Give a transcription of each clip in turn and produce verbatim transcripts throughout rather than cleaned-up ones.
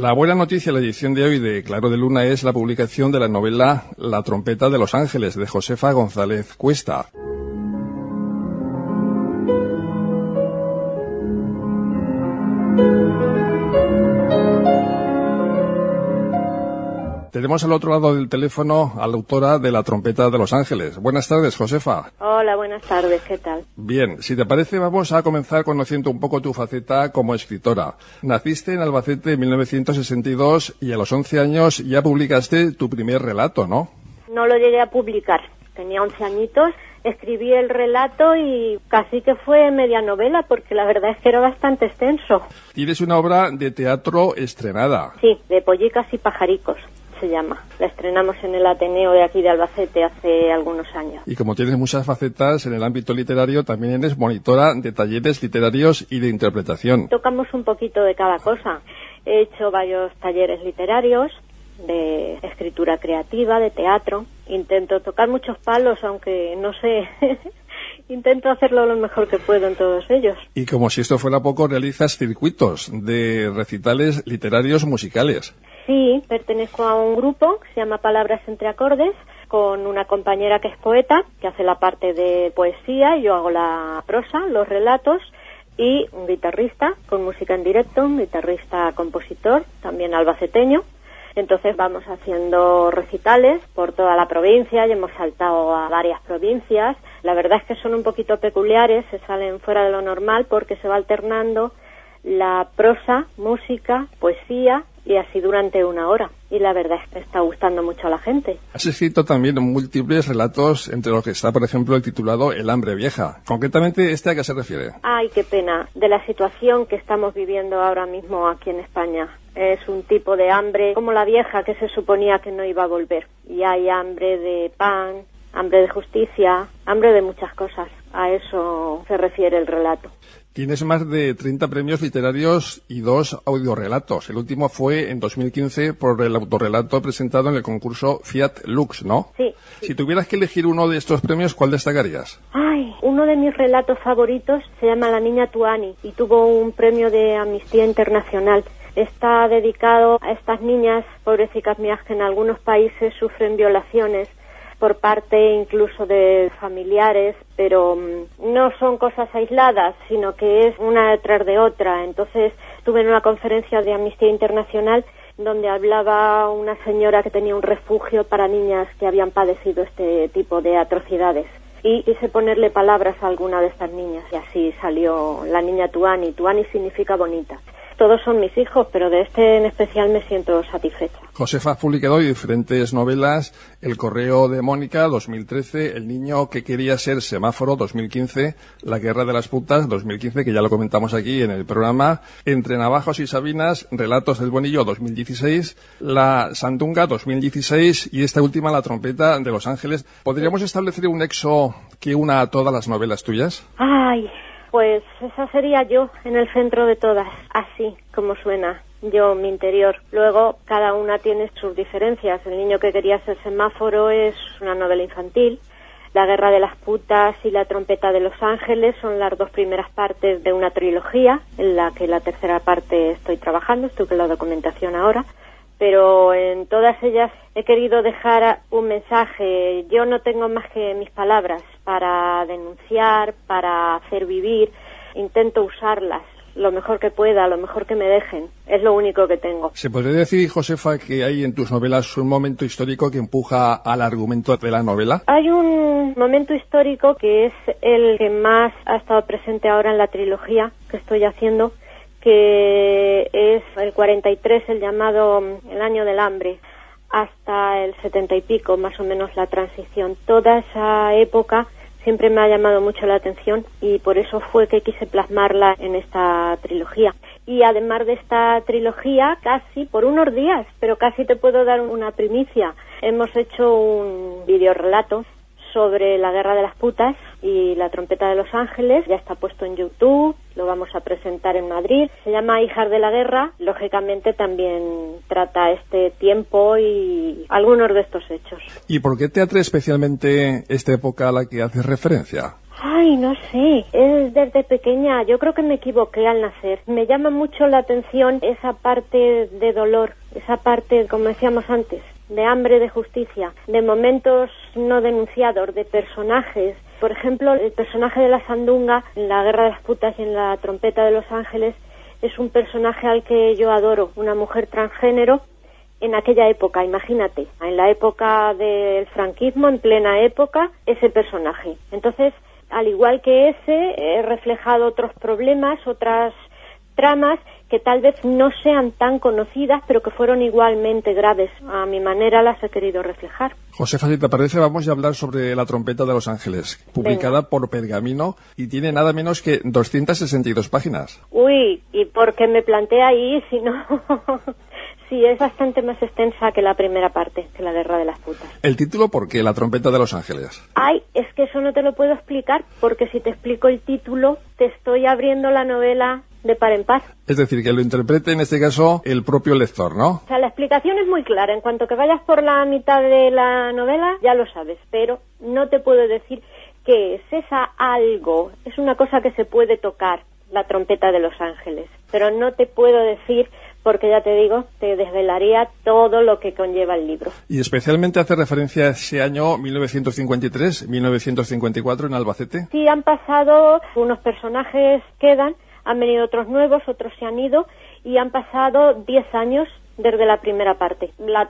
La buena noticia de la edición de hoy de Claro de Luna es la publicación de la novela La trompeta de los ángeles, de Josefa González Cuesta. Tenemos al otro lado del teléfono a la autora de La trompeta de los ángeles. Buenas tardes, Josefa. Hola, buenas tardes, ¿qué tal? Bien, si te parece vamos a comenzar conociendo un poco tu faceta como escritora. Naciste en Albacete en mil novecientos sesenta y dos y a los once años ya publicaste tu primer relato, ¿no? No lo llegué a publicar, tenía once añitos, escribí el relato y casi que fue media novela porque la verdad es que era bastante extenso. Tienes una obra de teatro estrenada. Sí, de Pollicas y Pajaricos se llama. La estrenamos en el Ateneo de aquí de Albacete hace algunos años. Y como tienes muchas facetas en el ámbito literario, también eres monitora de talleres literarios y de interpretación. Tocamos un poquito de cada cosa. He hecho varios talleres literarios, de escritura creativa, de teatro. Intento tocar muchos palos, aunque no sé... Intento hacerlo lo mejor que puedo en todos ellos. Y como si esto fuera poco, realizas circuitos de recitales literarios musicales. Sí, pertenezco a un grupo que se llama Palabras entre Acordes, con una compañera que es poeta, que hace la parte de poesía, yo hago la prosa, los relatos, y un guitarrista con música en directo, un guitarrista compositor, también albaceteño. Entonces vamos haciendo recitales por toda la provincia y hemos saltado a varias provincias. La verdad es que son un poquito peculiares, se salen fuera de lo normal porque se va alternando la prosa, música, poesía y así durante una hora. Y la verdad es que está gustando mucho a la gente. Has escrito también múltiples relatos, entre los que está, por ejemplo, el titulado El hambre vieja. Concretamente, ¿este a qué se refiere? Ay, qué pena. De la situación que estamos viviendo ahora mismo aquí en España. Es un tipo de hambre como la vieja que se suponía que no iba a volver. Y hay hambre de pan, hambre de justicia, hambre de muchas cosas. A eso se refiere el relato. Tienes más de treinta premios literarios y dos audiorelatos. El último fue en dos mil quince por el autorrelato presentado en el concurso Fiat Lux, ¿no? Sí, sí. Si tuvieras que elegir uno de estos premios, ¿cuál destacarías? Ay, uno de mis relatos favoritos se llama La niña Tuani y tuvo un premio de Amnistía Internacional. Está dedicado a estas niñas, pobrecicas mías, que en algunos países sufren violaciones por parte incluso de familiares, pero um, no son cosas aisladas, sino que es una detrás de otra. Entonces estuve en una conferencia de Amnistía Internacional donde hablaba una señora que tenía un refugio para niñas que habían padecido este tipo de atrocidades. Y quise ponerle palabras a alguna de estas niñas y así salió La niña Tuani. Tuani significa bonita. Todos son mis hijos, pero de este en especial me siento satisfecha. Josefa ha publicado diferentes novelas: El correo de Mónica, dos mil trece, El niño que quería ser semáforo, dos mil quince, La guerra de las putas, dos mil quince, que ya lo comentamos aquí en el programa, Entre navajos y sabinas, Relatos del Bonillo, dos mil dieciséis, La sandunga, dos mil dieciséis, y esta última, La trompeta de los ángeles. ¿Podríamos establecer un nexo que una a todas las novelas tuyas? Ay... Pues esa sería yo en el centro de todas, así como suena, yo, mi interior. Luego, cada una tiene sus diferencias. El niño que quería ser semáforo es una novela infantil. La guerra de las putas y La trompeta de los ángeles son las dos primeras partes de una trilogía, en la que la tercera parte estoy trabajando, estoy con la documentación ahora. Pero en todas ellas he querido dejar un mensaje. Yo no tengo más que mis palabras para denunciar, para hacer vivir. Intento usarlas lo mejor que pueda, lo mejor que me dejen. Es lo único que tengo. ¿Se podría decir, Josefa, que hay en tus novelas un momento histórico que empuja al argumento de la novela? Hay un momento histórico que es el que más ha estado presente ahora en la trilogía que estoy haciendo, que es el cuarenta y tres, el llamado el año del hambre, hasta el setenta y pico, más o menos la transición. Toda esa época siempre me ha llamado mucho la atención y por eso fue que quise plasmarla en esta trilogía. Y además de esta trilogía, casi por unos días, pero casi te puedo dar una primicia, hemos hecho un videorelato sobre la guerra de las putas y La trompeta de los ángeles. Ya está puesto en YouTube, lo vamos a presentar en Madrid. Se llama Hijas de la guerra. Lógicamente también trata este tiempo y algunos de estos hechos. ¿Y por qué te atrae especialmente esta época a la que haces referencia? Ay, no sé, es desde pequeña, yo creo que me equivoqué al nacer. Me llama mucho la atención esa parte de dolor, esa parte, como decíamos antes, de hambre de justicia, de momentos no denunciados, de personajes. Por ejemplo, el personaje de la Sandunga en La Guerra de las Putas y en La Trompeta de los Ángeles es un personaje al que yo adoro, una mujer transgénero en aquella época, imagínate, en la época del franquismo, en plena época, ese personaje. Entonces, al igual que ese, he reflejado otros problemas, otras tramas que tal vez no sean tan conocidas, pero que fueron igualmente graves. A mi manera las he querido reflejar. Josefa, si te parece, vamos a hablar sobre La Trompeta de los Ángeles, publicada Venga. por Pergamino, y tiene nada menos que doscientas sesenta y dos páginas. Uy, ¿y por qué me planteé ahí si no...? Sí, es bastante más extensa que la primera parte, que La Guerra de las Putas. ¿El título por qué? La Trompeta de los Ángeles. Ay, es que eso no te lo puedo explicar, porque si te explico el título, te estoy abriendo la novela de par en par. Es decir, que lo interprete en este caso el propio lector, ¿no? O sea, la explicación es muy clara. En cuanto que vayas por la mitad de la novela, ya lo sabes, pero no te puedo decir qué es. Esa algo, es una cosa que se puede tocar, La Trompeta de los Ángeles, pero no te puedo decir... porque ya te digo, te desvelaría todo lo que conlleva el libro. Y especialmente hace referencia a ese año mil novecientos cincuenta y tres, mil novecientos cincuenta y cuatro en Albacete. Sí, han pasado, unos personajes quedan, han venido otros nuevos, otros se han ido, y han pasado diez años desde la primera parte. La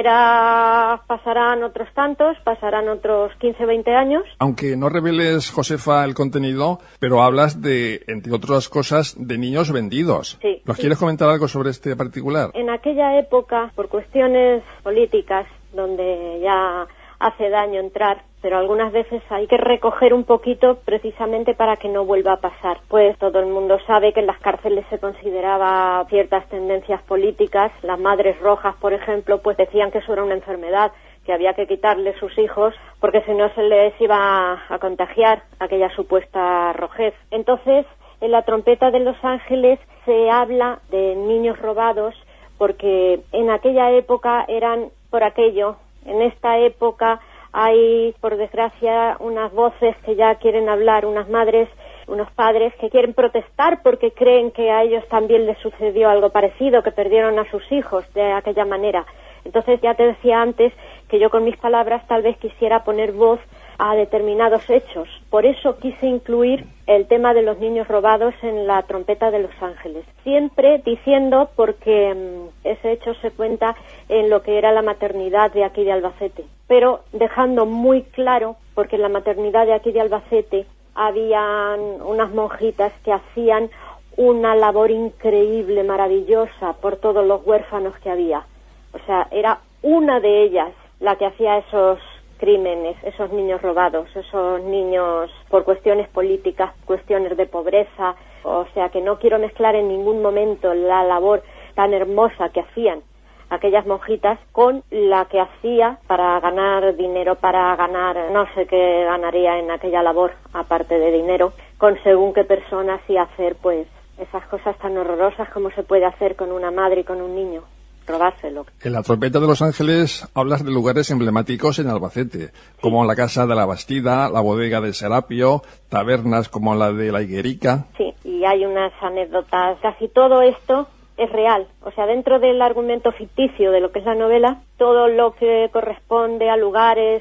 tercera pasarán otros tantos, pasarán otros quince, veinte años. Aunque no reveles, Josefa, el contenido, pero hablas de, entre otras cosas, de niños vendidos. Sí. ¿Nos sí. quieres comentar algo sobre este particular? En aquella época, por cuestiones políticas, donde ya hace daño entrar, pero algunas veces hay que recoger un poquito precisamente para que no vuelva a pasar. Pues todo el mundo sabe que en las cárceles se consideraba ciertas tendencias políticas. Las madres rojas, por ejemplo, pues decían que eso era una enfermedad, que había que quitarle sus hijos porque si no se les iba a contagiar aquella supuesta rojez. Entonces, en La Trompeta de los Ángeles se habla de niños robados porque en aquella época eran por aquello. En esta época hay, por desgracia, unas voces que ya quieren hablar, unas madres, unos padres que quieren protestar porque creen que a ellos también les sucedió algo parecido, que perdieron a sus hijos de aquella manera. Entonces, ya te decía antes que yo con mis palabras tal vez quisiera poner voz a determinados hechos. Por eso quise incluir el tema de los niños robados en La Trompeta de los Ángeles. Siempre diciendo, porque mmm, ese hecho se cuenta en lo que era la maternidad de aquí de Albacete, pero dejando muy claro, porque en la maternidad de aquí de Albacete habían unas monjitas que hacían una labor increíble, maravillosa, por todos los huérfanos que había. O sea, era una de ellas la que hacía esos crímenes, esos niños robados, esos niños por cuestiones políticas, cuestiones de pobreza. O sea que no quiero mezclar en ningún momento la labor tan hermosa que hacían aquellas monjitas con la que hacía para ganar dinero, para ganar, no sé qué ganaría en aquella labor, aparte de dinero, con según qué personas y hacer pues esas cosas tan horrorosas como se puede hacer con una madre y con un niño. Robárselo. En La Trompeta de los Ángeles hablas de lugares emblemáticos en Albacete, como la Casa de la Bastida, la Bodega de Serapio, tabernas como la de la Higuerica. Sí, y hay unas anécdotas. Casi todo esto es real. O sea, dentro del argumento ficticio de lo que es la novela, todo lo que corresponde a lugares,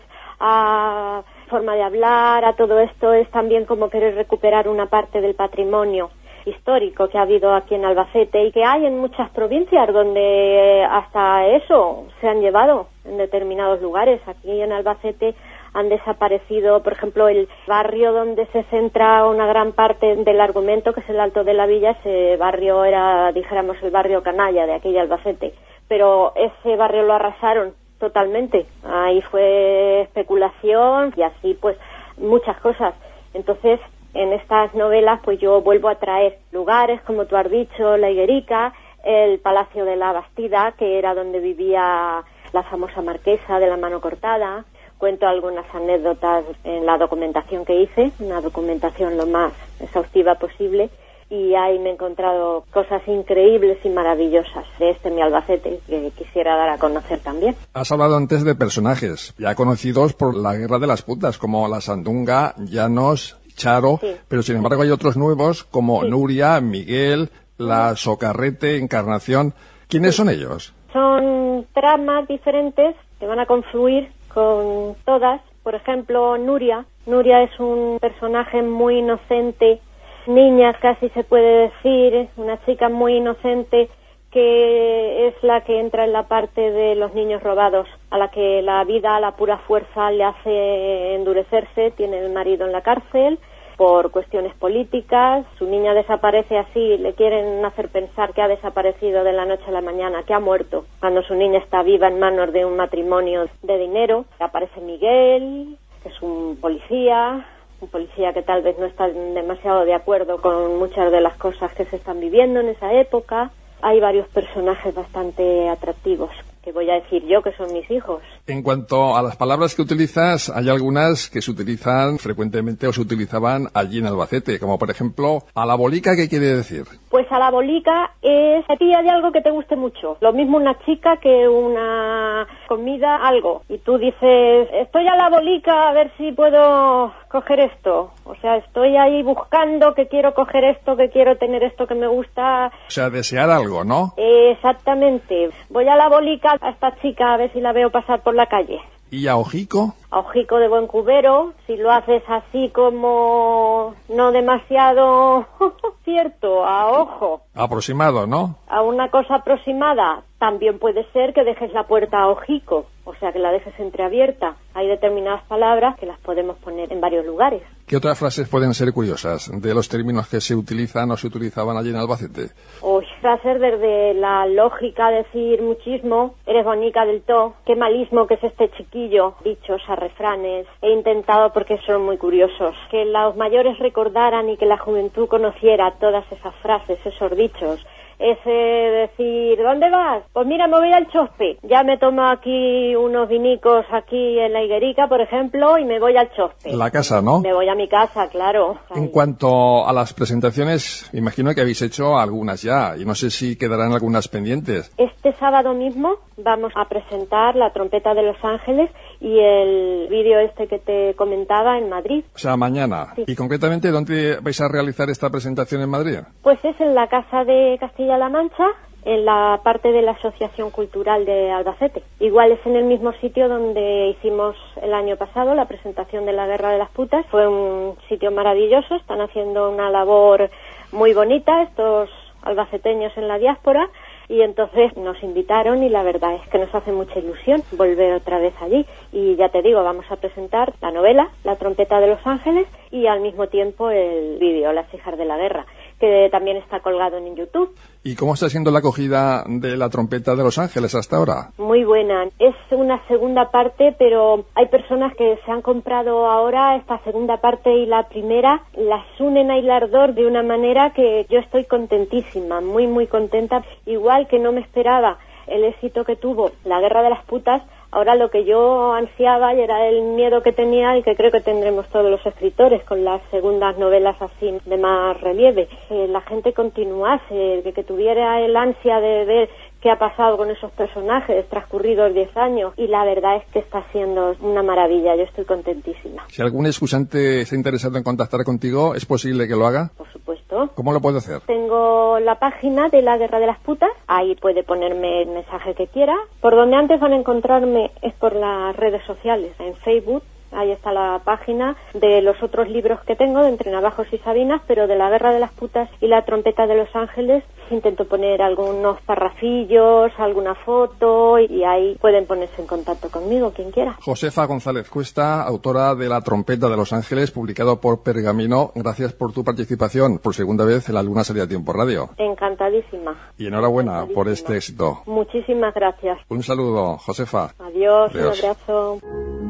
a forma de hablar, a todo esto es también como querer recuperar una parte del patrimonio histórico que ha habido aquí en Albacete y que hay en muchas provincias donde hasta eso se han llevado en determinados lugares. Aquí en Albacete han desaparecido, por ejemplo, el barrio donde se centra una gran parte del argumento, que es el Alto de la Villa. Ese barrio era, dijéramos, el barrio canalla de aquí de Albacete, pero ese barrio lo arrasaron totalmente. Ahí fue especulación y así pues muchas cosas. Entonces, en estas novelas pues yo vuelvo a traer lugares, como tú has dicho, la Higuerica, el Palacio de la Bastida, que era donde vivía la famosa marquesa de la mano cortada. Cuento algunas anécdotas en la documentación que hice, una documentación lo más exhaustiva posible, y ahí me he encontrado cosas increíbles y maravillosas de este mi Albacete que quisiera dar a conocer también. Has hablado antes de personajes ya conocidos por la Guerra de las Putas, como la Sandunga, Llanos, Charo, sí. Pero sin embargo hay otros nuevos como Sí. Nuria, Miguel, la Socarrete, Encarnación. ¿Quiénes Sí. son ellos? Son tramas diferentes que van a confluir con todas. Por ejemplo, Nuria. Nuria es un personaje muy inocente, niña casi se puede decir, una chica muy inocente que es la que entra en la parte de los niños robados, a la que la vida, la pura fuerza le hace endurecerse. Tiene el marido en la cárcel por cuestiones políticas, su niña desaparece así, le quieren hacer pensar que ha desaparecido de la noche a la mañana, que ha muerto, cuando su niña está viva en manos de un matrimonio de dinero. Aparece Miguel, que es un policía, un policía que tal vez no está demasiado de acuerdo con muchas de las cosas que se están viviendo en esa época. Hay varios personajes bastante atractivos, que voy a decir yo que son mis hijos. En cuanto a las palabras que utilizas, hay algunas que se utilizan frecuentemente o se utilizaban allí en Albacete, como por ejemplo, a la bolica, ¿qué quiere decir? Pues a la bolica es a ti hay algo que te guste mucho. Lo mismo una chica que una comida, algo. Y tú dices, estoy a la bolica a ver si puedo coger esto. O sea, estoy ahí buscando que quiero coger esto, que quiero tener esto que me gusta. O sea, desear algo, ¿no? Exactamente. Voy a la bolica a esta chica a ver si la veo pasar por la calle. ¿Y a ojico? A ojico de buen cubero, si lo haces así como no demasiado cierto, a ojo. Aproximado, ¿no? A una cosa aproximada, también puede ser que dejes la puerta a ojico, o sea, que la dejes entreabierta. Hay determinadas palabras que las podemos poner en varios lugares. ¿Qué otras frases pueden ser curiosas de los términos que se utilizan o se utilizaban allí en Albacete? O frases desde la lógica, decir muchismo, eres bonica del todo, qué malismo que es este chiquillo, dichos a refranes. He intentado, porque son muy curiosos, que los mayores recordaran y que la juventud conociera todas esas frases, esos dichos. Ese decir, ¿dónde vas? Pues mira, me voy al Chospe. Ya me tomo aquí unos vinicos aquí en la Higuerica, por ejemplo, y me voy al Chospe. La casa, ¿no? Me voy a mi casa, claro. En cuanto a las presentaciones, imagino que habéis hecho algunas ya, y no sé si quedarán algunas pendientes. Este sábado mismo vamos a presentar La Trompeta de Los Ángeles y el vídeo este que te comentaba en Madrid. O sea, mañana. Sí. ¿Y concretamente dónde vais a realizar esta presentación en Madrid? Pues es en la Casa de Castilla-La Mancha, en la parte de la Asociación Cultural de Albacete. Igual es en el mismo sitio donde hicimos el año pasado la presentación de La Guerra de las Putas. Fue un sitio maravilloso, están haciendo una labor muy bonita estos albaceteños en la diáspora, y entonces nos invitaron y la verdad es que nos hace mucha ilusión volver otra vez allí. Y ya te digo, vamos a presentar la novela, La Trompeta de Los Ángeles, y al mismo tiempo el vídeo, Las Hijas de la Guerra, que también está colgado en YouTube. ¿Y cómo está siendo la acogida de La Trompeta de Los Ángeles hasta ahora? Muy buena. Es una segunda parte, pero hay personas que se han comprado ahora esta segunda parte y la primera, las unen a hilardor de una manera que yo estoy contentísima, muy, muy contenta. Igual que no me esperaba el éxito que tuvo La Guerra de las Putas, ahora lo que yo ansiaba y era el miedo que tenía y que creo que tendremos todos los escritores con las segundas novelas así de más relieve, que la gente continuase, que, que tuviera el ansia de ver qué ha pasado con esos personajes transcurridos diez años, y la verdad es que está siendo una maravilla. Yo estoy contentísima. Si algún escuchante está interesado en contactar contigo, ¿es posible que lo haga? Por supuesto. ¿Cómo lo puede hacer? Tengo la página de La Guerra de las Putas, ahí puede ponerme el mensaje que quiera. Por donde antes van a encontrarme es por las redes sociales, en Facebook. Ahí está la página de los otros libros que tengo, de Entre Navajos y Sabinas, pero de La Guerra de las Putas y La Trompeta de Los Ángeles intento poner algunos parrafillos, alguna foto, y ahí pueden ponerse en contacto conmigo, quien quiera. Josefa González Cuesta, autora de La Trompeta de Los Ángeles, publicado por Pergamino. Gracias por tu participación, por segunda vez en La Luna Sería Tiempo Radio. Encantadísima. Y enhorabuena Encantadísima por este éxito. Muchísimas gracias. Un saludo, Josefa. Adiós, Adiós. un abrazo.